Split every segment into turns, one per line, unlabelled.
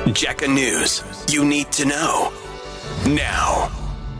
Jacka News. You need to know now.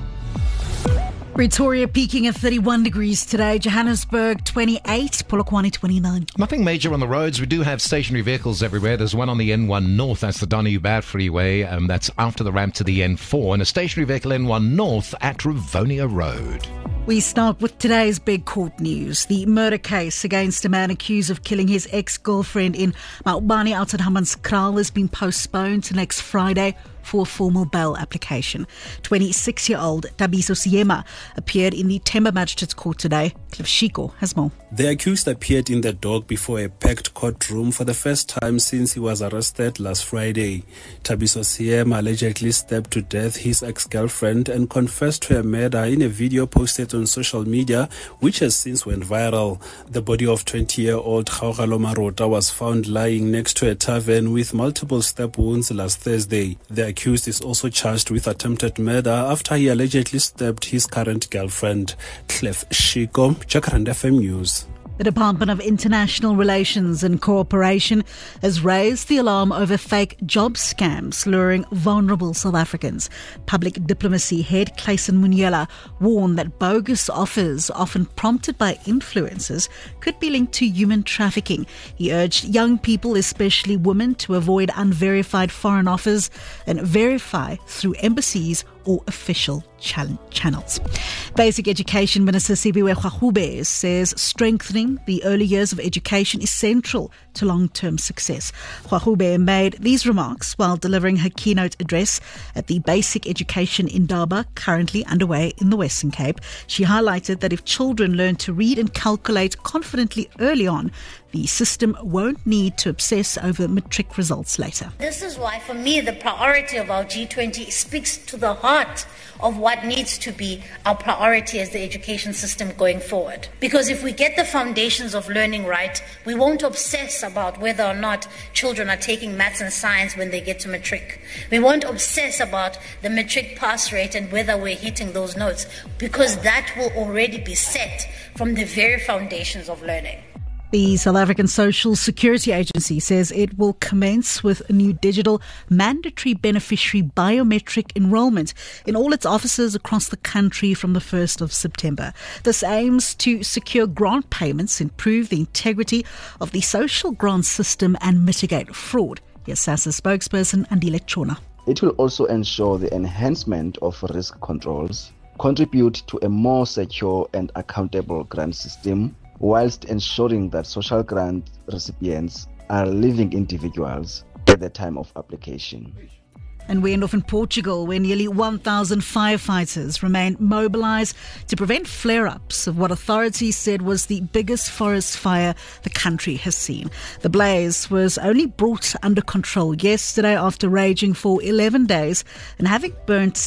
Pretoria peaking at 31 degrees today. Johannesburg 28, Polokwane 29.
Nothing major on the roads. We do have stationary vehicles everywhere. There's one on the N1 North. That's the Donny-Bad Freeway. That's after the ramp to the N4. And a stationary vehicle N1 North at Rivonia Road.
We start with today's big court news. The murder case against a man accused of killing his ex-girlfriend in Maubani outside Hammanskraal has been postponed to next Friday for a formal bail application. 26-year-old Thabiso Siema appeared in the Themba Magistrates Court today. Cliff Shiko has more.
The accused appeared in the dock before a packed courtroom for the first time since he was arrested last Friday. Thabiso Siema allegedly stabbed to death his ex-girlfriend and confessed to a murder in a video posted on social media, which has since went viral. The body of 20-year-old Kgaugalo Marota was found lying next to a tavern with multiple stab wounds last Thursday. The accused is also charged with attempted murder after he allegedly stabbed his current girlfriend. Cliff Shiko, Jacaranda FM News.
The Department of International Relations and Cooperation has raised the alarm over fake job scams luring vulnerable South Africans. Public diplomacy head Clayson Muniela warned that bogus offers, often prompted by influencers, could be linked to human trafficking. He urged young people, especially women, to avoid unverified foreign offers and verify through embassies or official channels. Basic Education Minister Sibiwe Kgahube says strengthening the early years of education is central to long-term success. Kgahube made these remarks while delivering her keynote address at the Basic Education Indaba, currently underway in the Western Cape. She highlighted that if children learn to read and calculate confidently early on, the system won't need to obsess over matric results later.
This is why, for me, the priority of our G20 speaks to the heart of what needs to be our priority as the education system going forward. Because if we get the foundations of learning right, we won't obsess about whether or not children are taking maths and science when they get to matric. We won't obsess about the matric pass rate and whether we're hitting those notes, because that will already be set from the very foundations of learning.
The South African Social Security Agency says it will commence with a new digital mandatory beneficiary biometric enrolment in all its offices across the country from the 1st of September. This aims to secure grant payments, improve the integrity of the social grant system and mitigate fraud. Here's SASSA spokesperson Andile Chona.
It will also ensure the enhancement of risk controls, contribute to a more secure and accountable grant system, whilst ensuring that social grant recipients are living individuals at the time of application.
And we end off in Portugal, where nearly 1,000 firefighters remain mobilised to prevent flare-ups of what authorities said was the biggest forest fire the country has seen. The blaze was only brought under control yesterday after raging for 11 days and having burnt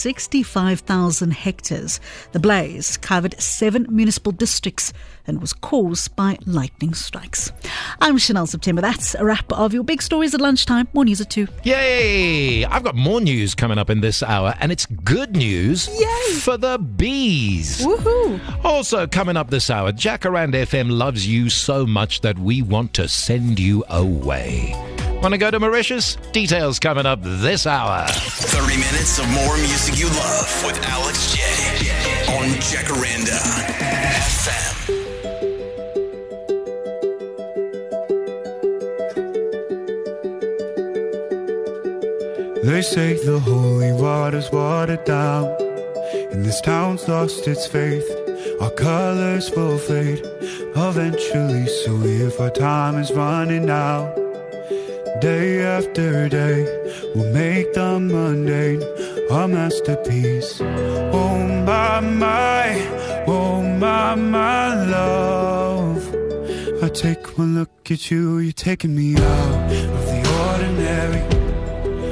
65,000 hectares. The blaze covered 7 municipal districts and was caused by lightning strikes. I'm Chanel September. That's a wrap of your big stories at lunchtime. More news at 2.
Yay! I've got more news coming up in this hour, and it's good news.
Yay!
For the bees.
Woohoo!
Also coming up this hour, Jacaranda FM loves you so much that we want to send you away. Want to go to Mauritius? Details coming up this hour.
30 minutes of more music you love with Alex J on Jacaranda FM.
They say the holy water's watered down, and this town's lost its faith. Our colors will fade eventually, so if our time is running out, day after day, we'll make the mundane our masterpiece. Oh my love, I take one look at you, you're taking me out of the ordinary.